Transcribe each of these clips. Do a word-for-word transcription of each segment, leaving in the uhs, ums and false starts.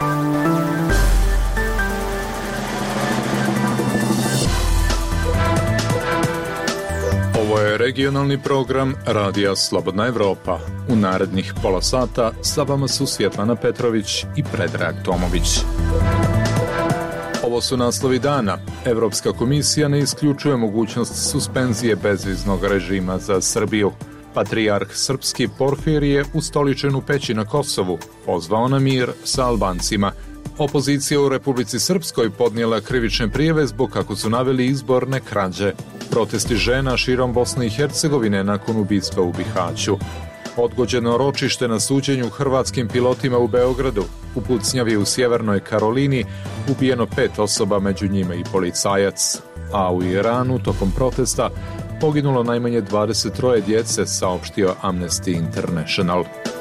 Ovo je regionalni program Radija Slobodna Evropa. U narednih pola sata sa vama su Svjetlana Petrović i Predrag Tomović. Ovo su naslovi dana. Evropska komisija ne isključuje mogućnost suspenzije bezviznog režima za Srbiju. Patrijarh srpski Porfirije ustoličen u Peći na Kosovu pozvao na mir sa Albancima. Opozicija u Republici Srpskoj podnijela krivične prijave zbog, kako su naveli, izborne krađe. Protesti žena širom Bosne i Hercegovine nakon ubistva u Bihaću. Odgođeno ročište na suđenju hrvatskim pilotima u Beogradu. U pucnjavi u Sjevernoj Karolini ubijeno pet osoba, među njima i policajac. A u Iranu tokom protesta poginulo najmanje dvadeset troje djece, saopštio Amnesty International.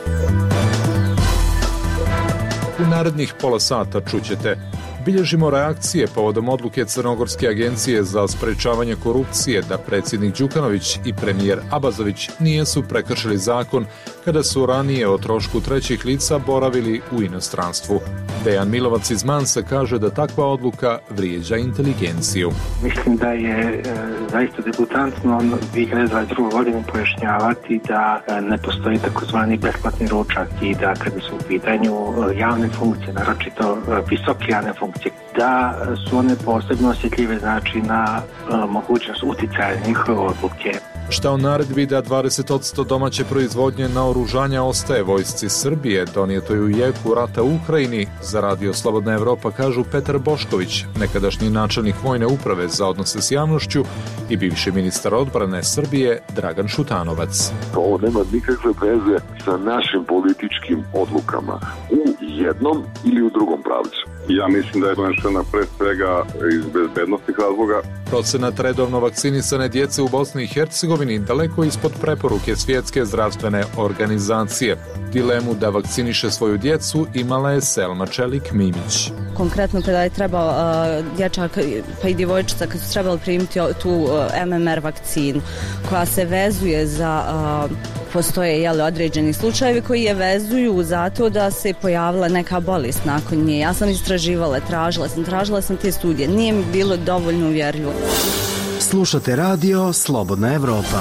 U narednih pola sata čućete: bilježimo reakcije povodom odluke Crnogorske agencije za sprečavanje korupcije da predsjednik Đukanović i premijer Abazović nijesu prekršili zakon kada su ranije o trošku trećih lica boravili u inostranstvu. Dejan Milovac iz Mansa kaže da takva odluka vrijeđa inteligenciju. Mislim da je e, zaista debutantno dvije hiljade dvadeset druge. godine pojašnjavati da e, ne postoji takozvani besplatni ručak i da kada su u pitanju e, javne funkcije, naročito e, visoke javne funkcije, da su one posebno osjetljive, znači na e, mogućnost uticaja njihove odluke. Šta o naredbi da dvadeset posto domaće proizvodnje naoružanja ostaje vojsci Srbije, donijetoj u jeku rata u Ukrajini, za Radio Slobodna Evropa kažu Petar Bošković, nekadašnji načelnik vojne uprave za odnose s javnošću, i bivši ministar odbrane Srbije Dragan Šutanovac. Ovo nema nikakve veze sa našim političkim odlukama u jednom ili u drugom pravcu. Ja mislim da je donešena pre svega iz bezbednostnih razloga. Procenat redovno vakcinisane djece u Bosni i Hercegovini daleko ispod preporuke Svjetske zdravstvene organizacije. Dilemu da vakciniše svoju djecu imala je Selma Čelik-Mimić. Konkretno kada je trebao uh, dječak pa i djevojčica kad su trebali primiti tu uh, M M R vakcinu koja se vezuje za uh, postoje jeli, određeni slučajevi koji je vezuju zato da se pojavila neka bolest nakon nje. Ja sam istraživala, tražila sam, tražila sam te studije. Nije mi bilo dovoljno uvjerljivo. Slušate radio Slobodna Evropa.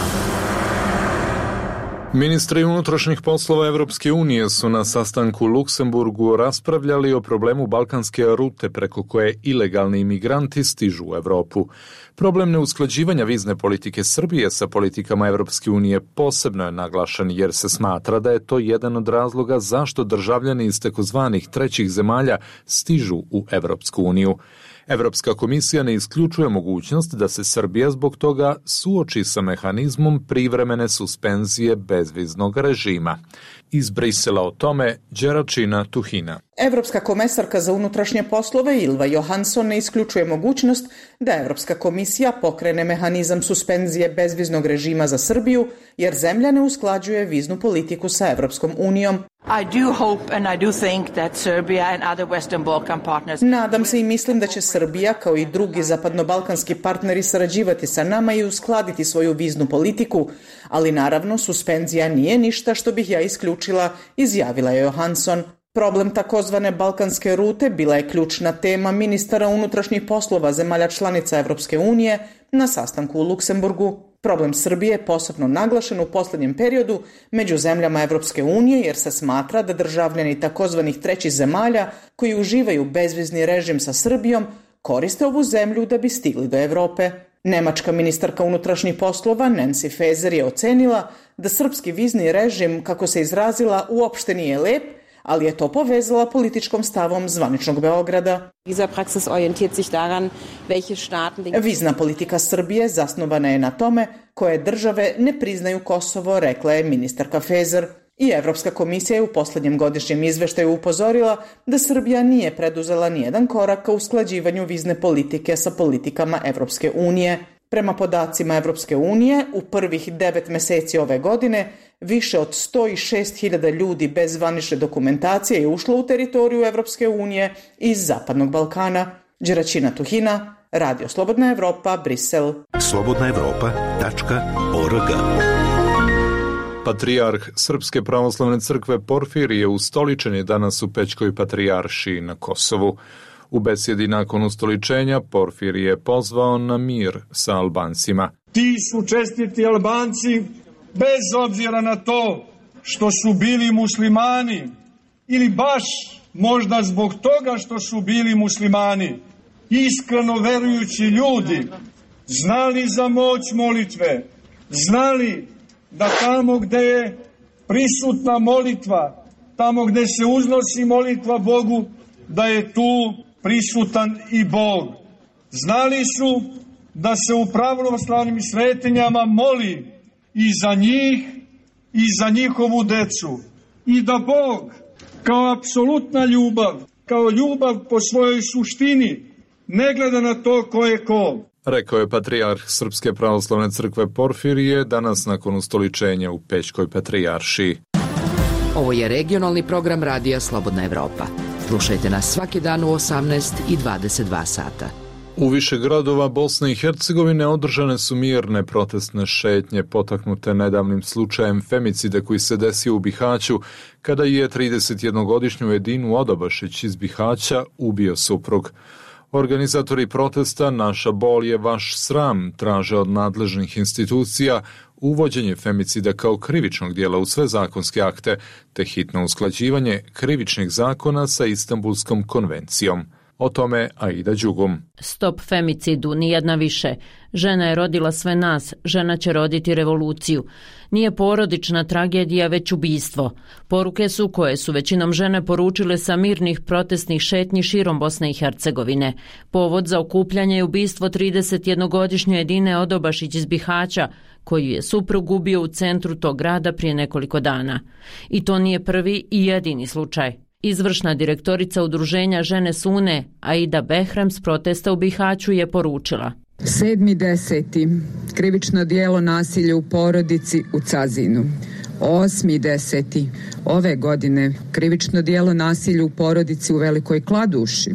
Ministri unutrašnjih poslova Evropske unije su na sastanku u Luksemburgu raspravljali o problemu balkanske rute preko koje ilegalni imigranti stižu u Evropu. Problem neusklađivanja vizne politike Srbije sa politikama Evropske unije posebno je naglašen jer se smatra da je to jedan od razloga zašto državljani iz takozvanih trećih zemalja stižu u Evropsku uniju. Evropska komisija ne isključuje mogućnost da se Srbija zbog toga suoči sa mehanizmom privremene suspenzije bezviznog režima. Iz Brisela o tome Đeračina Tuhina. Evropska komesarka za unutrašnje poslove Ylva Johansson ne isključuje mogućnost da Evropska komisija pokrene mehanizam suspenzije bezviznog režima za Srbiju, jer zemlja ne usklađuje viznu politiku sa Evropskom unijom. I do hope and I do think that Serbia and other Western Balkan partners... Nadam se i mislim da će Srbija, kao i drugi zapadnobalkanski partneri, sarađivati sa nama i uskladiti svoju viznu politiku, ali naravno suspenzija nije ništa što bih ja isključila, izjavila je Johansson. Problem takozvane balkanske rute bila je ključna tema ministara unutrašnjih poslova zemalja članica Evropske unije na sastanku u Luksemburgu. Problem Srbije je posebno naglašen u posljednjem periodu među zemljama Evropske unije jer se smatra da državljani takozvanih trećih zemalja koji uživaju bezvizni režim sa Srbijom koriste ovu zemlju da bi stigli do Evrope. Nemačka ministarka unutrašnjih poslova Nancy Faeser je ocenila da srpski vizni režim, kako se izrazila, uopšte nije lep, ali je to povezala političkom stavom zvaničnog Beograda. Vizna politika Srbije zasnovana je na tome koje države ne priznaju Kosovo, rekla je ministarka Faeser. I Evropska komisija je u posljednjem godišnjem izveštaju upozorila da Srbija nije preduzela nijedan korak ka usklađivanju vizne politike sa politikama Evropske unije. Prema podacima Evropske unije, u prvih devet meseci ove godine više od sto šest hiljada ljudi bez zvanične dokumentacije je ušlo u teritoriju Evropske unije iz Zapadnog Balkana. Đeračina Tuhina, Radio Slobodna Evropa, Brisel. slobodna evropa tačka org. Patrijarh Srpske pravoslavne crkve Porfirije ustoličen je danas u Pećkoj patrijaršiji na Kosovu. U besjedi nakon ustoličenja Porfirije je pozvao na mir sa Albancima. Ti su čestiti Albanci, bez obzira na to što su bili muslimani ili baš možda zbog toga što su bili muslimani, iskreno verujući ljudi, znali za moć molitve, znali da tamo gde je prisutna molitva, tamo gde se uznosi molitva Bogu, da je tu prisutan i Bog. Znali su da se u pravoslavnim svetinjama moli i za njih i za njihovu decu. I da Bog kao apsolutna ljubav, kao ljubav po svojoj suštini, ne gleda na to ko je ko. Rekao je patrijarh Srpske pravoslavne crkve Porfirije danas nakon ustoličenja u Pećkoj patrijaršiji. Ovo je regionalni program Radija Slobodna Evropa. Slušajte nas svaki dan u osamnaest i dvadeset dva sata. U više gradova Bosne i Hercegovine održane su mirne protestne šetnje potaknute nedavnim slučajem femicida koji se desio u Bihaću kada je tridesetjednogodišnju Edinu Odobašić iz Bihaća ubio suprug. Organizatori protesta Naša bol je vaš sram traže od nadležnih institucija uvođenje femicida kao krivičnog dijela u sve zakonske akte te hitno usklađivanje krivičnih zakona sa Istanbulskom konvencijom. O tome Aida Đugum. Stop femicidu, nijedna više. Žena je rodila sve nas, žena će roditi revoluciju. Nije porodična tragedija, već ubistvo. Poruke su koje su većinom žene poručile sa mirnih protestnih šetnji širom Bosne i Hercegovine. Povod za okupljanje je ubistvo tridesetjednogodišnje Edine Odobašić iz Bihaća, koju je suprug ubio u centru tog grada prije nekoliko dana. I to nije prvi i jedini slučaj. Izvršna direktorica udruženja Žene Sune, Aida Behrem, s protesta u Bihaću je poručila. sedmi deseti krivično dijelo nasilja u porodici u Cazinu. osmi deseti ove godine krivično dijelo nasilja u porodici u Velikoj Kladuši.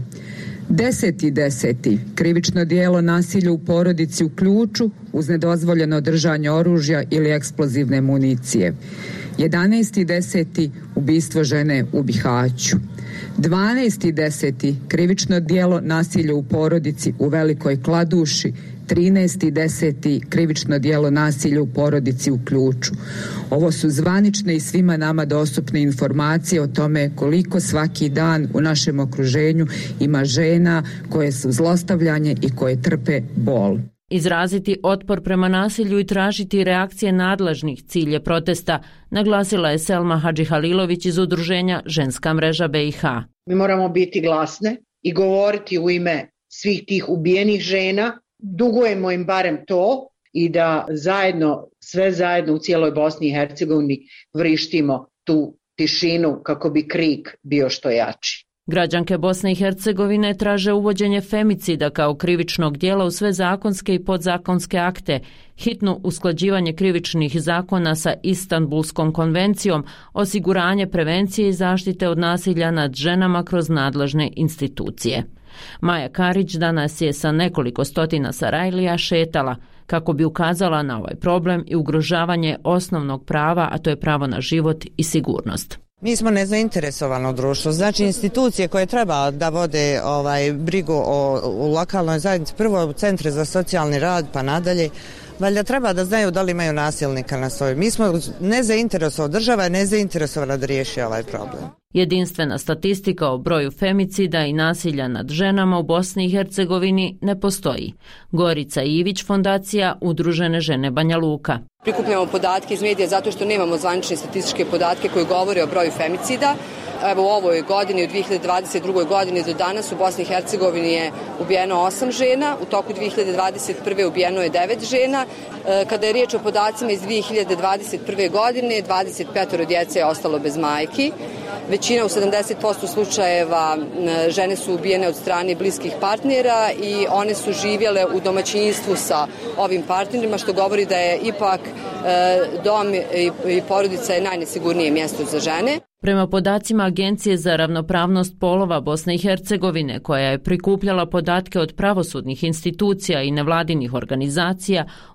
deseti deseti krivično dijelo nasilja u porodici u Ključu uz nedozvoljeno držanje oružja ili eksplozivne municije. jedanaesti deseti ubistvo žene u Bihaću. dvanaesti deseti krivično dijelo nasilja u porodici u Velikoj Kladuši. trinaesti deseti krivično dijelo nasilja u porodici u Ključu. Ovo su zvanične i svima nama dostupne informacije o tome koliko svaki dan u našem okruženju ima žena koje su zlostavljanje i koje trpe bol. Izraziti otpor prema nasilju i tražiti reakcije nadležnih cilje protesta, naglasila je Selma Hadžihalilović iz udruženja Ženska mreža B i H. Mi moramo biti glasne i govoriti u ime svih tih ubijenih žena, dugujemo im barem to i da zajedno, sve zajedno u cijeloj Bosni i Hercegovini vrištimo tu tišinu kako bi krik bio što jači. Građanke Bosne i Hercegovine traže uvođenje femicida kao krivičnog dijela u sve zakonske i podzakonske akte, hitno usklađivanje krivičnih zakona sa Istanbulskom konvencijom, osiguranje prevencije i zaštite od nasilja nad ženama kroz nadležne institucije. Maja Karić danas je sa nekoliko stotina Sarajlija šetala kako bi ukazala na ovaj problem i ugrožavanje osnovnog prava, a to je pravo na život i sigurnost. Mi smo nezainteresovano društvo, znači institucije koje treba da vode ovaj brigu o, o lokalnoj zajednici, prvo u centre za socijalni rad pa nadalje, valjda treba da znaju da li imaju nasilnika na svojoj. Mi smo nezainteresovana, država je nezainteresovana da riješi ovaj problem. Jedinstvena statistika o broju femicida i nasilja nad ženama u Bosni i Hercegovini ne postoji. Gorica Ivić, fondacija Udružene žene Banja Luka. Prikupljamo podatke iz medija zato što nemamo zvanične statističke podatke koji govore o broju femicida. Evo u ovoj godini, u dvije hiljade dvadeset druge. godini do danas u Bosni i Hercegovini je ubijeno osam žena, u toku dvije hiljade dvadeset prve. ubijeno je devet žena. Kada je riječ o podacima iz dvije hiljade dvadeset prve. godine, dvadeset pet djece je ostalo bez majki. Većina u sedamdeset posto slučajeva žene su ubijene od strane bliskih partnera i one su živjele u domaćinstvu sa ovim partnerima, što govori da je ipak dom i porodica je najnesigurnije mjesto za žene. Prema podacima Agencije za ravnopravnost polova Bosne i Hercegovine, koja je prikupljala podatke od pravosudnih institucija i nevladinih organizacija, od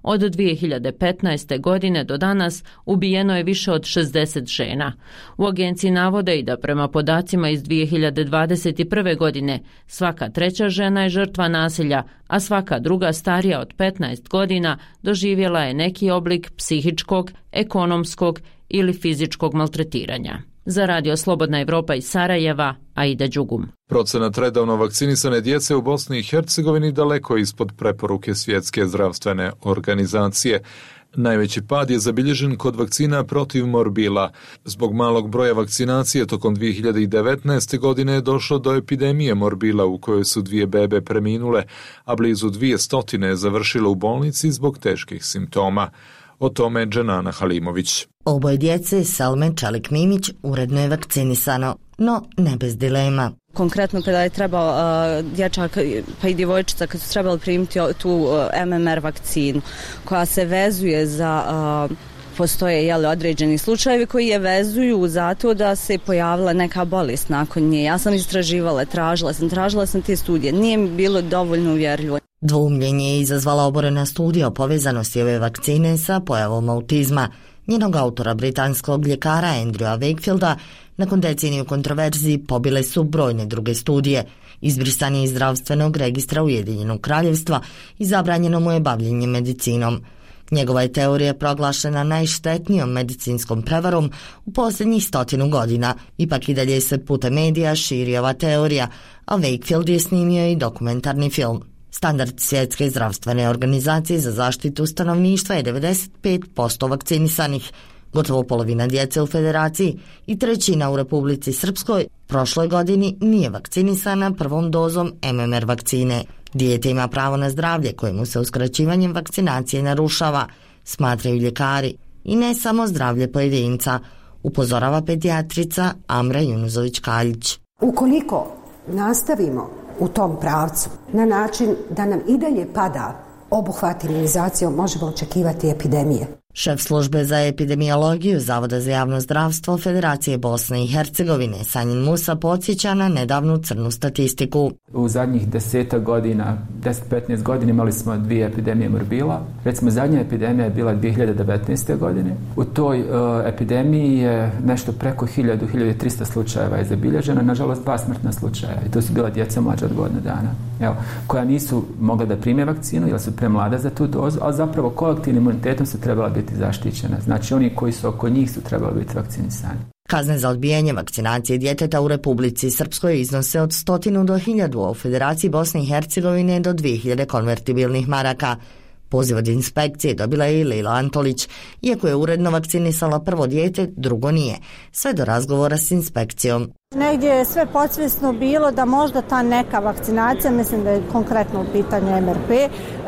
dvije hiljade petnaeste. godine do danas ubijeno je više od šezdeset žena. U agenciji navode i da prema podacima iz dvije hiljade dvadeset prve. godine svaka treća žena je žrtva nasilja, a svaka druga starija od petnaest godina doživjela je neki oblik psihičkog, ekonomskog ili fizičkog maltretiranja. Za Radio Slobodna Evropa iz Sarajeva, Aida Đugum. Procenat redovno vakcinisane djece u Bosni i Hercegovini daleko ispod preporuke Svjetske zdravstvene organizacije. Najveći pad je zabilježen kod vakcina protiv morbila. Zbog malog broja vakcinacije tokom dvije hiljade devetnaeste. godine je došlo do epidemije morbila u kojoj su dvije bebe preminule, a blizu dvije stotine je završilo u bolnici zbog teških simptoma. O tome Dženana Halimović. Oboje djece, Salme Čalik-Mimić, uredno je vakcinisano, no ne bez dilema. Konkretno kada je trebao uh, dječak pa i djevojčica kad su trebali primiti tu uh, M M R vakcinu koja se vezuje za uh, postoje jeli, određeni slučajevi koji je vezuju zato da se pojavila neka bolest nakon nje. Ja sam istraživala, tražila sam, tražila sam te studije. Nije mi bilo dovoljno uvjerljivo. Dvoumljenje je izazvala oborena studija o povezanosti ove vakcine sa pojavom autizma. Njenog autora, britanskog ljekara Andrewa Wakefielda, nakon deceniju kontroverziji pobile su brojne druge studije. Izbrisan je iz zdravstvenog registra Ujedinjenog kraljevstva i zabranjeno mu je bavljenje medicinom. Njegova je teorija proglašena najštetnijom medicinskom prevarom u posljednjih stotinu godina. Ipak i dalje se putem medija širi ova teorija, a Wakefield je snimio i dokumentarni film. Standard Svjetske zdravstvene organizacije za zaštitu stanovništva je devedeset pet posto vakcinisanih, gotovo polovina djece u Federaciji i trećina u Republici Srpskoj prošloj godini nije vakcinisana prvom dozom M M R vakcine. Dijete ima pravo na zdravlje kojemu se uskraćivanjem vakcinacije narušava, smatraju ljekari, i ne samo zdravlje pojedinca, upozorava pedijatrica Amra Junuzović-Kaljić. Ukoliko nastavimo u tom pravcu na način da nam i dalje pada obuhvat imunizacijom, možemo očekivati epidemije. Šef službe za epidemiologiju Zavoda za javno zdravstvo Federacije Bosne i Hercegovine Sanjin Musa podsjeća na nedavnu crnu statistiku. U zadnjih desetak godina, deset do petnaest godina imali smo dvije epidemije morbila. Recimo zadnja epidemija je bila dvije hiljade devetnaeste. godine. U toj uh, epidemiji je nešto preko hiljadu do hiljadu trista slučajeva je zabilježeno, nažalost dva smrtna slučaja. I to su bila djeca mlađa od godinu dana, evo, koja nisu mogla da prime vakcinu jer su premlada za tu dozu, ali zapravo kolektivnim imunitetom su trebala biti zaštićena. Znači oni koji su oko njih su trebali biti vakcinisani. Kazne za odbijanje vakcinacije djeteta u Republici Srpskoj iznose od stotinu do hiljadu, a u Federaciji Bosne i Hercegovine do dvije hiljade konvertibilnih maraka. Poziv od inspekcije dobila je i Lila Antolić, iako je uredno vakcinisala prvo dijete, drugo nije, sve do razgovora s inspekcijom. Negdje je sve podsvjesno bilo da možda ta neka vakcinacija, mislim da je konkretno u pitanju M R P,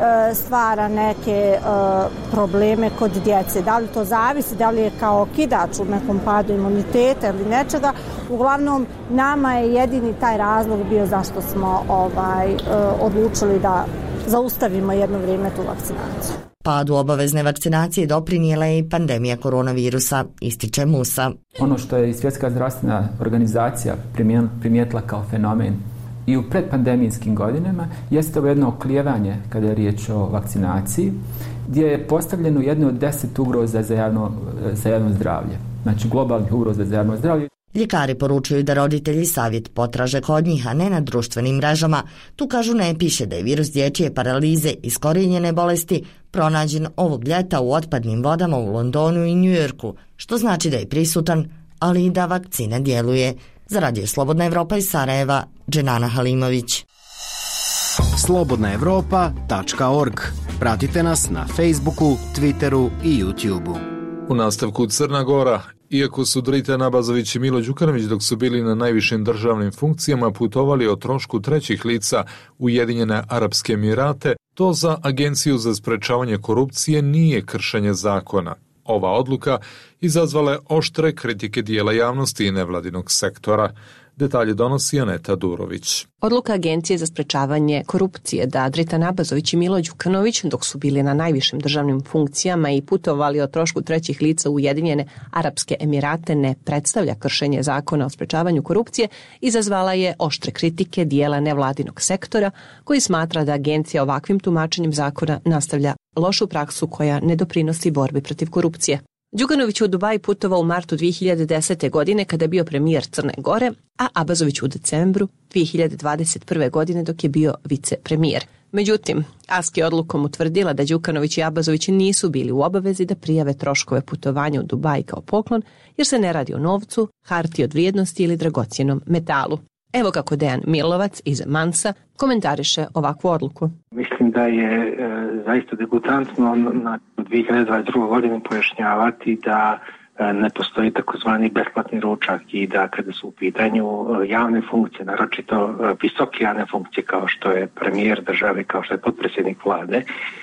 stvara neke probleme kod djece. Da li to zavisi, da li je kao kidač u nekom padu imuniteta ili nečega. Uglavnom, nama je jedini taj razlog bio zašto smo ovaj, odlučili da zaustavimo jedno vrijeme tu vakcinaciju. Padu obavezne vakcinacije doprinijela je i pandemija koronavirusa, ističe Musa. Ono što je Svjetska zdravstvena organizacija primijetila kao fenomen i u predpandemijskim godinama jeste ovo jedno oklijevanje kada je riječ o vakcinaciji, gdje je postavljeno jedno od deset ugroza za javno, za javno zdravlje. Znači globalnih ugroza za javno zdravlje. Ljekari poručuju da roditelji savjet potraže kod njih, a ne na društvenim mrežama. Tu kažu ne piše da je virus dječje paralize iskorijenjene bolesti pronađen ovog ljeta u otpadnim vodama u Londonu i Njujorku, što znači da je prisutan, ali i da vakcina djeluje. Za Radio Slobodna Evropa iz Sarajeva, Dženana Halimović. slobodna evropa tačka org. Pratite nas na Facebooku, Twitteru i YouTubeu. U nastavku Crna Gora. Iako su Dritan Abazović i Milo Đukanović dok su bili na najvišim državnim funkcijama putovali o trošku trećih lica Ujedinjene Arapske Emirate, to za Agenciju za sprečavanje korupcije nije kršenje zakona. Ova odluka izazvala je oštre kritike dijela javnosti i nevladinog sektora. Detalje donosi Aneta Durović. Odluka Agencije za sprečavanje korupcije da Dritan Abazović i Milo Đukanović, dok su bili na najvišim državnim funkcijama i putovali o trošku trećih lica u Ujedinjene Arapske Emirate, ne predstavlja kršenje zakona o sprečavanju korupcije, izazvala je oštre kritike dijela nevladinog sektora koji smatra da Agencija ovakvim tumačenjem zakona nastavlja lošu praksu koja ne doprinosi borbi protiv korupcije. Đukanović u Dubai putovao u martu dvije hiljade desete. godine kada je bio premijer Crne Gore, a Abazović u decembru dvije hiljade dvadeset prve. godine dok je bio vicepremijer. Međutim, Aski je odlukom utvrdila da Đukanović i Abazović nisu bili u obavezi da prijave troškove putovanja u Dubai kao poklon, jer se ne radi o novcu, hartiji od vrijednosti ili dragocjenom metalu. Evo kako Dejan Milovac iz Mansa komentariše ovakvu odluku. Mislim da je e, zaista debutantno na dvije hiljade dvadeset druge. godine pojašnjavati da e, ne postoji takozvani besplatni ručak i da kada su u pitanju e, javne funkcije, naročito e, visoke javne funkcije kao što je premijer države, kao što je potpredsjednik vlade,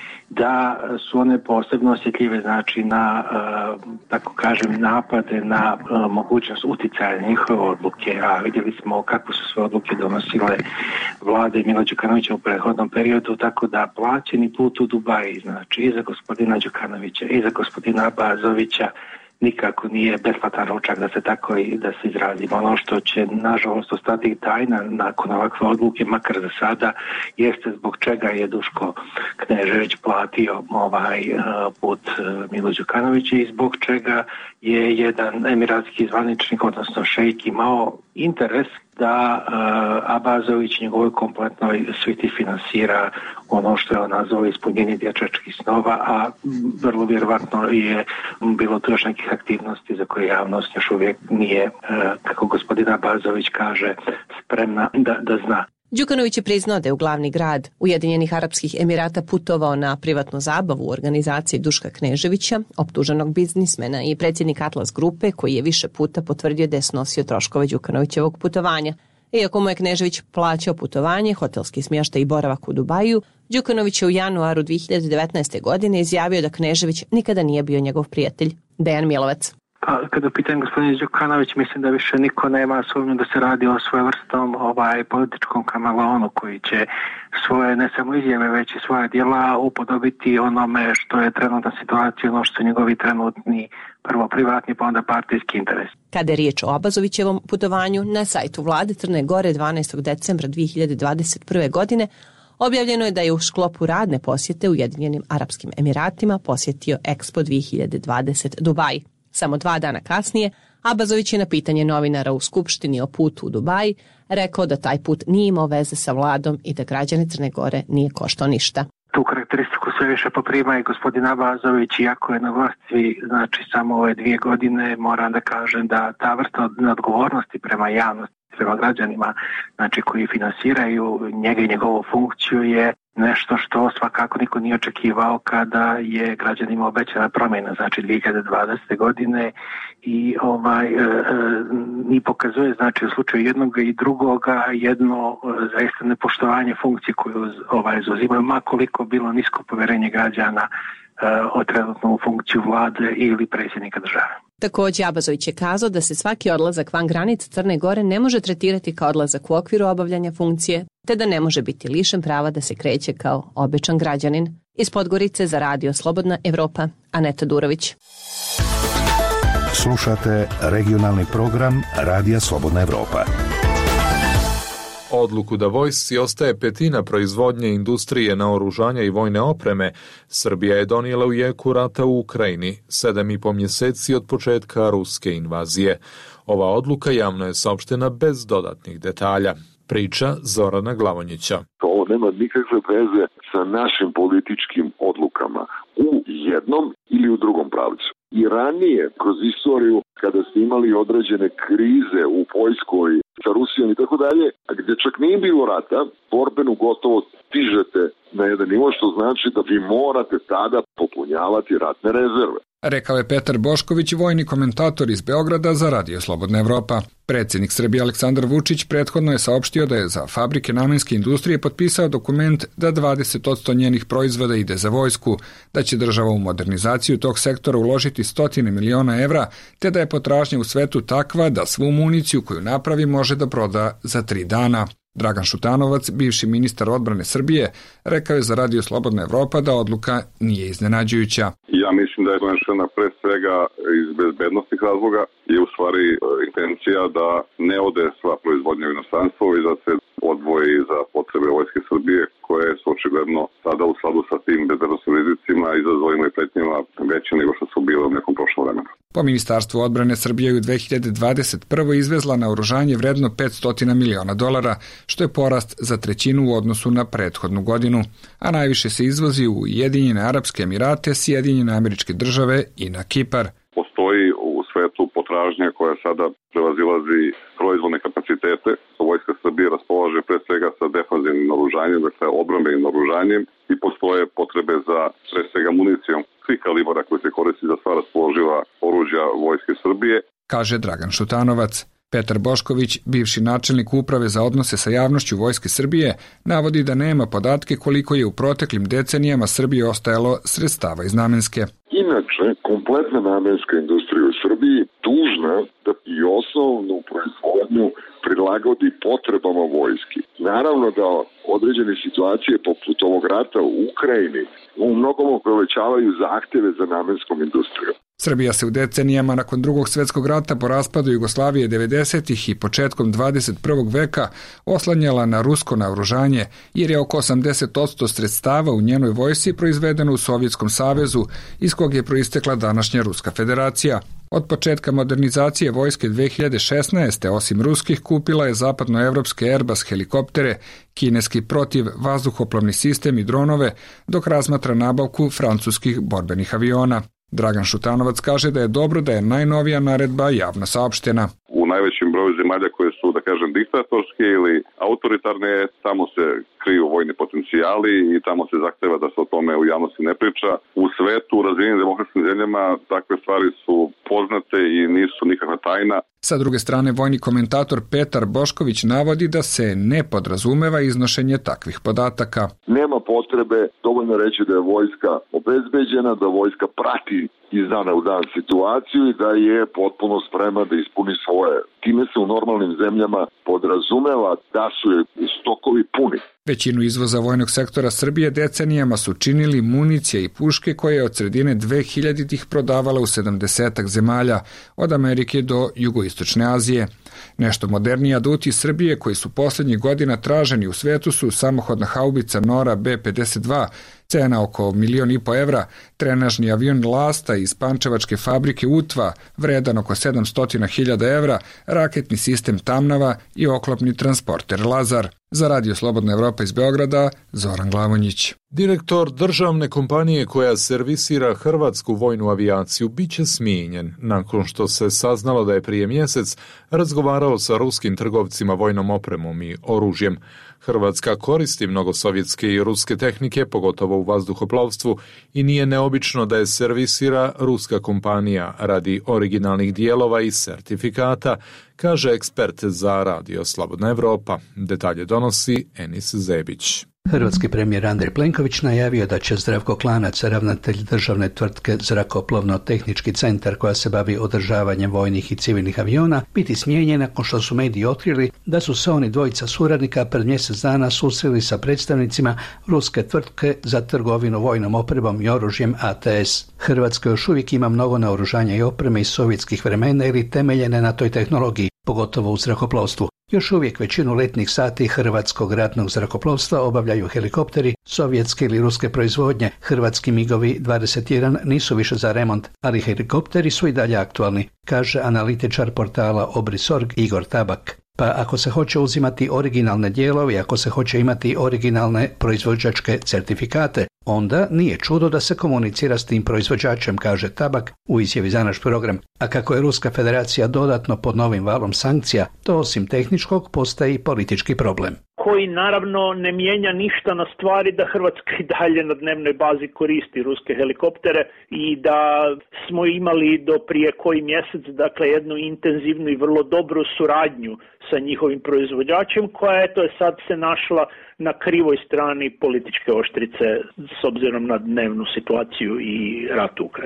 da su one posebno osjetljive, znači na, tako kažem, napade na mogućnost uticaja njihove odluke, a vidjeli smo kako su sve odluke donosile vlade Mila Đukanovića u prethodnom periodu, tako da plaćeni put u Dubaji, znači i za gospodina Đukanovića i za gospodina Abazovića, nikako nije besplatan ručak, da se tako i da se izrazimo. Ono što će nažalost ostati tajna nakon ovakve odluke, makar za sada, jeste zbog čega je Duško Knežević platio ovaj put Milo Đukanovića i zbog čega je jedan emiratski zvaničnik, odnosno šejk, imao interes da uh, Abazović njegovoj kompletnoj sviti finansira ono što je on nazvao ispunjenje dječačkih snova, a vrlo vjerovatno je bilo tu još nekih aktivnosti za koje javnost još uvijek nije, uh, kako gospodin Abazović kaže, spremna da, da zna. Đukanović je priznao da je u glavni grad Ujedinjenih Arapskih Emirata putovao na privatnu zabavu u organizaciji Duška Kneževića, optuženog biznismena i predsjednik Atlas grupe, koji je više puta potvrdio da je snosio troškove Đukanovićevog putovanja. Iako mu je Knežević plaćao putovanje, hotelski smještaj i boravak u Dubaju, Đukanović je u januaru dvije hiljade devetnaeste. godine izjavio da Knežević nikada nije bio njegov prijatelj. Dejan Milovac. Pa, kada pitam gospodin Đukanović, mislim da više niko nema sumnju da se radi o svojevrstom ovaj, političkom kameleonu koji će svoje ne samo izjave, već i svoje djela upodobiti onome što je trenutna situacija, ono što su njegovi trenutni prvo privatni, pa onda partijski interes. Kada je riječ o Abazovićevom putovanju, na sajtu vlade Crne Gore dvanaestog decembra dvije hiljade dvadeset prve. godine objavljeno je da je u sklopu radne posjete Ujedinjenim Arapskim Emiratima posjetio Expo dvije hiljade dvadeset Dubai. Samo dva dana kasnije, Abazović je na pitanje novinara u Skupštini o putu u Dubai rekao da taj put nije imao veze sa vladom i da građane Crne Gore nije koštao ništa. Tu karakteristiku sve više poprima i gospodin Abazović, iako je na vlasti znači samo ove dvije godine, moram da kažem da ta vrsta odgovornosti prema javnosti, prema građanima, znači koji finansiraju njega i njegovu funkciju, je nešto što svakako niko nije očekivao kada je građanima obećana promjena, znači dvije hiljade dvadesete. godine i ovaj e, e, ni pokazuje, znači u slučaju jednog i drugoga jedno e, zaista nepoštovanje funkcije koju ovaj zauzimaju, ma koliko bilo nisko povjerenje građana e, o trenutnu funkciju vlade ili predsjednika države. Također Abazović je kazao da se svaki odlazak van granica Crne Gore ne može tretirati kao odlazak u okviru obavljanja funkcije, te da ne može biti lišen prava da se kreće kao običan građanin. Iz Podgorice za Radio Slobodna Evropa, Aneta Durović. Slušate regionalni program Radija Slobodna Evropa. Odluku da vojsci ostaje petina proizvodnje industrije naoružanja i vojne opreme, Srbija je donijela u jeku rata u Ukrajini, sedam i po mjeseci od početka ruske invazije. Ova odluka javno je saopštena bez dodatnih detalja. Priča Zorana Glavonjića. Ovo nema nikakve veze sa našim političkim odlukama u jednom ili u drugom pravcu. I ranije, kroz istoriju, kada ste imali određene krize u Poljskoj, sa Rusijom i tako dalje, a gdje čak nije bilo rata, borbenu gotovost stižete na jedan nivo, što znači da vi morate tada popunjavati ratne rezerve. Rekao je Petar Bošković, vojni komentator iz Beograda za Radio Slobodna Evropa. Predsjednik Srbije Aleksandar Vučić prethodno je saopštio da je za fabrike namenske industrije potpisao dokument da dvadeset posto njenih proizvoda ide za vojsku, da će država u modernizaciju tog sektora uložiti stotine miliona evra, te da je potražnja u svetu takva da svu municiju koju napravi može da proda za tri dana. Dragan Šutanovac, bivši ministar odbrane Srbije, rekao je za Radio Slobodna Evropa da odluka nije iznenađujuća. Ja mislim da je donešena pre svega iz bezbednostnih razloga i u stvari intencija da ne ode sva proizvodnja u inostranstvo i da se odvoji za potrebe Vojske Srbije, koje su očigledno sada u skladu sa tim bezbednostnim rizicima, izazovima i pretnjama veće nego što su bile u nekom prošlom vremenu. Po Ministarstvu odbrane Srbije u dve hiljade dvadeset prvoj izvezla naoružanje vredno petsto miliona dolara, što je porast za trećinu u odnosu na prethodnu godinu, a najviše se izvozi u Ujedinjene Arapske Emirate, Sjedinjene Američke Države i na Kipar. Postoji u svetu potražnja koja sada prevazilazi proizvodne kapacitete. Vojska Srbije raspolaže pre svega sa defanzivnim naoružanjem, dakle odbrambenim naoružanjem, i postoje potrebe za pre svega municijom svih kalibara koji se koristi za sva raspoloživa oružja Vojske Srbije. Kaže Dragan Šutanovac. Petar Bošković, bivši načelnik uprave za odnose sa javnošću Vojske Srbije, navodi da nema podatke koliko je u proteklim decenijama Srbiji ostajalo sredstava iz namenske. Inače, kompletna namenska industrija u Srbiji dužna da i osnovnu proizvodnju prilagodi potrebama vojski. Naravno da određene situacije poput ovog rata u Ukrajini u mnogomu povećavaju zahteve za namenskom industrijom. Srbija se u decenijama nakon drugog svjetskog rata po raspadu Jugoslavije devedesetih i početkom dvadeset prvog veka oslanjala na rusko naoružanje, jer je oko osamdeset posto sredstava u njenoj vojsci proizvedeno u Sovjetskom savezu, iz kog je proistekla današnja Ruska federacija. Od početka modernizacije vojske dve hiljade šesnaeste. osim ruskih kupila je zapadnoevropske Airbus helikoptere, kineski protiv vazduhoplovni sistem i dronove, dok razmatra nabavku francuskih borbenih aviona. Dragan Šutanovac kaže da je dobro da je najnovija naredba javno saopštena. U najvećem broju zemalja koje su, da kažem, diktatorske ili autoritarne, tamo se kriju vojni potencijali i tamo se zahteva da se o tome u javnosti ne priča. U svetu, u razvijenim demokratskim zemljama, takve stvari su poznate i nisu nikakva tajna. Sa druge strane, vojni komentator Petar Bošković navodi da se ne podrazumeva iznošenje takvih podataka. Nema potrebe, dovoljno reći da je vojska obezbeđena, da vojska prati iz dana u dan situaciju i da je potpuno spremna da ispuni svoje. Time se u normalnim zemljama podrazumeva da su je stokovi puni. Većinu izvoza vojnog sektora Srbije decenijama su činili municija i puške koje je od sredine dve hiljaditih prodavala u sedamdesetak zemalja, od Amerike do Jugoistočne Azije. Nešto moderniji aduti Srbije koji su posljednjih godina traženi u svetu su samohodna haubica Nora B pedeset dva, cena oko milion i po evra, trenažni avion Lasta iz pančevačke fabrike Utva, vredan oko sedamsto hiljada evra, raketni sistem Tamnava i oklopni transporter Lazar. Za Radio Slobodna Evropa iz Beograda, Zoran Glavonjić. Direktor državne kompanije koja servisira hrvatsku vojnu avijaciju biće smijenjen nakon što se saznalo da je prije mjesec razgovarao sa ruskim trgovcima vojnom opremom i oružjem. Hrvatska koristi mnogo sovjetske i ruske tehnike, pogotovo u vazduhoplovstvu, i nije neobično da je servisira ruska kompanija radi originalnih dijelova i sertifikata, kaže ekspert za Radio Slobodna Evropa. Detalje donosi Enis Zebić. Hrvatski premijer Andrej Plenković najavio da će Zdravko Klanac, ravnatelj državne tvrtke Zrakoplovno-tehnički centar koja se bavi održavanjem vojnih i civilnih aviona, biti smijenjen nakon što su mediji otkrili da su se oni dvojica suradnika pred mjesec dana susreli sa predstavnicima ruske tvrtke za trgovinu vojnom opremom i oružjem A T S. Hrvatska još uvijek ima mnogo naoružanja i opreme iz sovjetskih vremena ili temeljene na toj tehnologiji, pogotovo u zrakoplovstvu. Još uvijek većinu letnih sati hrvatskog ratnog zrakoplovstva obavljaju helikopteri sovjetske ili ruske proizvodnje. Hrvatski migovi dvadeset jedan nisu više za remont, ali helikopteri su i dalje aktualni, kaže analitičar portala Obrisorg Igor Tabak. Pa ako se hoće uzimati originalne dijelove, ako se hoće imati originalne proizvođačke certifikate, onda nije čudo da se komunicira s tim proizvođačem, kaže Tabak u izjavi za naš program. A kako je Ruska federacija dodatno pod novim valom sankcija, to osim tehničkog postaje i politički problem. Koji naravno ne mijenja ništa na stvari da Hrvatska i dalje na dnevnoj bazi koristi ruske helikoptere i da smo imali do prije koji mjesec, dakle, jednu intenzivnu i vrlo dobru suradnju sa njihovim proizvođačem, koja eto je sad se našla na krivoj strani političke oštrice s obzirom na dnevnu situaciju i rat u Ukrajini.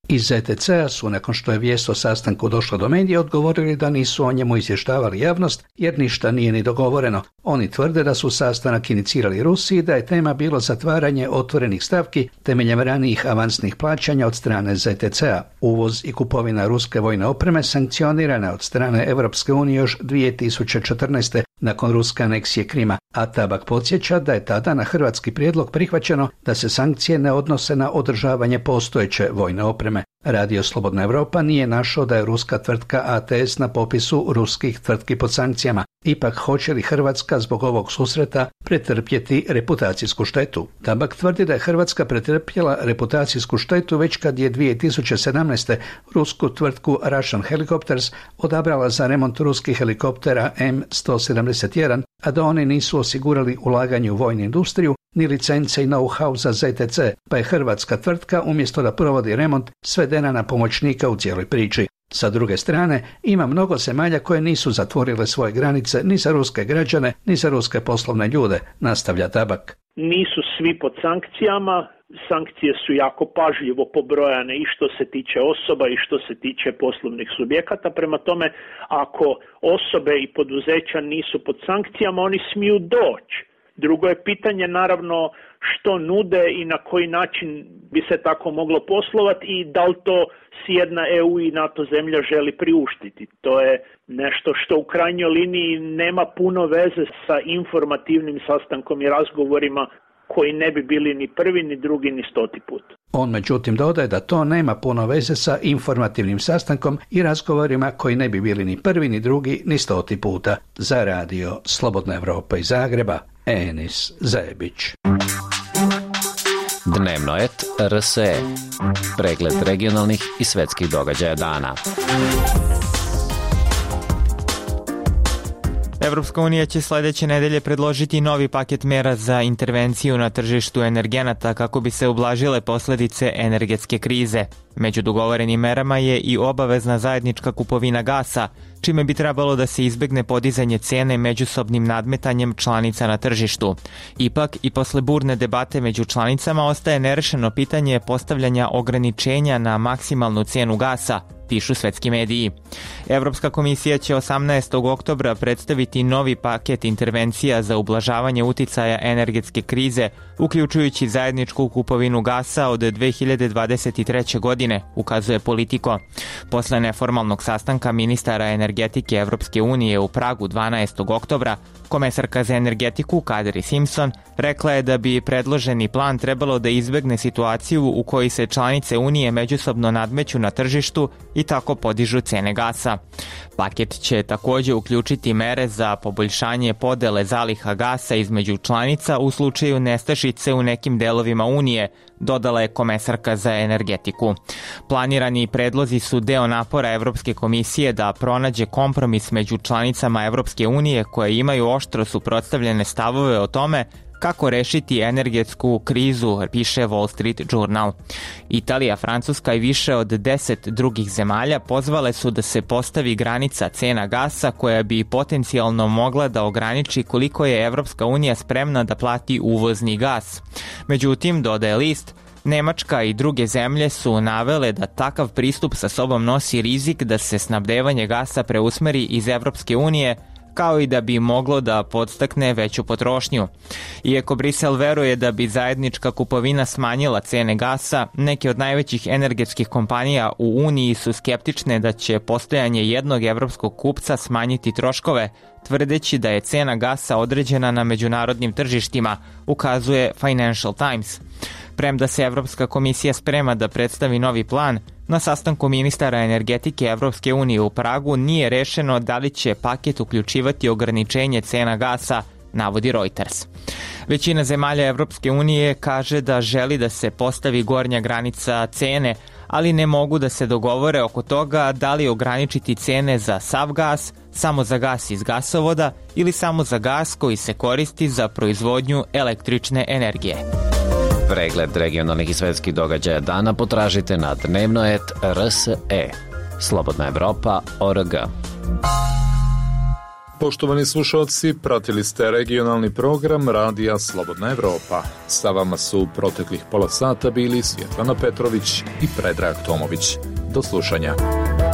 Iz Z T C-a su, nakon što je vijest o sastanku došla do medija, odgovorili da nisu o njemu izvještavali javnost jer ništa nije ni dogovoreno. Oni tvrde da su sastanak inicirali Rusi i da je tema bilo zatvaranje otvorenih stavki temeljem ranijih avansnih plaćanja od strane Z T C-a. Uvoz i kupovina ruske vojne opreme sankcionirana od strane Europske unije još dvije tisuće četrnaeste nakon ruske aneksije Krima, a Tabak podsjeća da je tada na hrvatski prijedlog prihvaćeno da se sankcije ne odnose na održavanje postojeće vojne opreme. Radio Slobodna Evropa nije našao da je ruska tvrtka A T S na popisu ruskih tvrtki pod sankcijama. Ipak, hoće li Hrvatska zbog ovog susreta pretrpjeti reputacijsku štetu? Tabak tvrdi da je Hrvatska pretrpjela reputacijsku štetu već kad je dvije tisuće sedamnaeste rusku tvrtku Russian Helicopters odabrala za remont ruskih helikoptera M sto sedamdeset jedan, a da oni nisu osigurali ulaganje u vojnu industriju ni licence i know-how za Z T C, pa je hrvatska tvrtka umjesto da provodi remont svedena na pomoćnika u cijeloj priči. Sa druge strane, ima mnogo zemalja koje nisu zatvorile svoje granice ni za ruske građane, ni za ruske poslovne ljude, nastavlja Tabak. Nisu svi pod sankcijama, sankcije su jako pažljivo pobrojane i što se tiče osoba i što se tiče poslovnih subjekata. Prema tome, ako osobe i poduzeća nisu pod sankcijama, oni smiju doći. Drugo je pitanje naravno što nude i na koji način bi se tako moglo poslovati i da li to si jedna E U i NATO zemlja želi priuštiti. To je nešto što u krajnjoj liniji nema puno veze sa informativnim sastankom i razgovorima koji ne bi bili ni prvi, ni drugi, ni stoti put. On međutim dodaje da to nema puno veze sa informativnim sastankom i razgovorima koji ne bi bili ni prvi, ni drugi, ni stoti puta. Za radio Slobodna Evropa iz Zagreba, Enis Zajebić. Dnevno et R S E. Pregled regionalnih i svetskih događaja dana. Evropska unija će sledeće nedelje predložiti novi paket mera za intervenciju na tržištu energenata kako bi se ublažile posledice energetske krize. Među dogovorenim merama je i obavezna zajednička kupovina gasa, čime bi trebalo da se izbegne podizanje cene međusobnim nadmetanjem članica na tržištu. Ipak, i posle burne debate među članicama ostaje nerešeno pitanje postavljanja ograničenja na maksimalnu cenu gasa, pišu svetski mediji. Evropska komisija će osamnaestog oktobra predstaviti novi paket intervencija za ublažavanje uticaja energetske krize, uključujući zajedničku kupovinu gasa od dve hiljade dvadeset treće. godine, ukazuje Politico. Posle neformalnog sastanka ministara energetike Evropske unije u Pragu dvanaestog oktobra, komesarka za energetiku Kadri Simpson rekla je da bi predloženi plan trebalo da izbegne situaciju u kojoj se članice Unije međusobno nadmeću na tržištu i tako podižu cene gasa. Paket će također uključiti mere za poboljšanje podele zaliha gasa između članica u slučaju nestašice u nekim delovima Unije, dodala je komesarka za energetiku. Planirani predlozi su deo napora Evropske komisije da pronađe kompromis među članicama Evropske unije koje imaju oštro suprotstavljene stavove o tome kako rešiti energetsku krizu, piše Wall Street Journal. Italija, Francuska i više od deset drugih zemalja pozvale su da se postavi granica cena gasa koja bi potencijalno mogla da ograniči koliko je Evropska unija spremna da plati uvozni gas. Međutim, dodaje list, Nemačka i druge zemlje su navele da takav pristup sa sobom nosi rizik da se snabdevanje gasa preusmeri iz Evropske unije, kao i da bi moglo da podstakne veću potrošnju. Iako Brisel veruje da bi zajednička kupovina smanjila cene gasa, neke od najvećih energetskih kompanija u Uniji su skeptične da će postojanje jednog evropskog kupca smanjiti troškove, tvrdeći da je cena gasa određena na međunarodnim tržištima, ukazuje Financial Times. Premda se Evropska komisija sprema da predstavi novi plan, na sastanku ministara energetike Evropske unije u Pragu nije rešeno da li će paket uključivati ograničenje cena gasa, navodi Reuters. Većina zemalja Evropske unije kaže da želi da se postavi gornja granica cene, ali ne mogu da se dogovore oko toga da li ograničiti cene za sav gas, samo za gas iz gasovoda ili samo za gas koji se koristi za proizvodnju električne energije. Pregled regionalnih i svetskih događaja dana potražite na dnevno et R S E. Slobodna Evropa, O R G. Poštovani slušalci, pratili ste regionalni program Radija Slobodna Evropa. Sa vama su proteklih pola sata bili Svjetlana Petrović i Predrag Tomović. Do slušanja.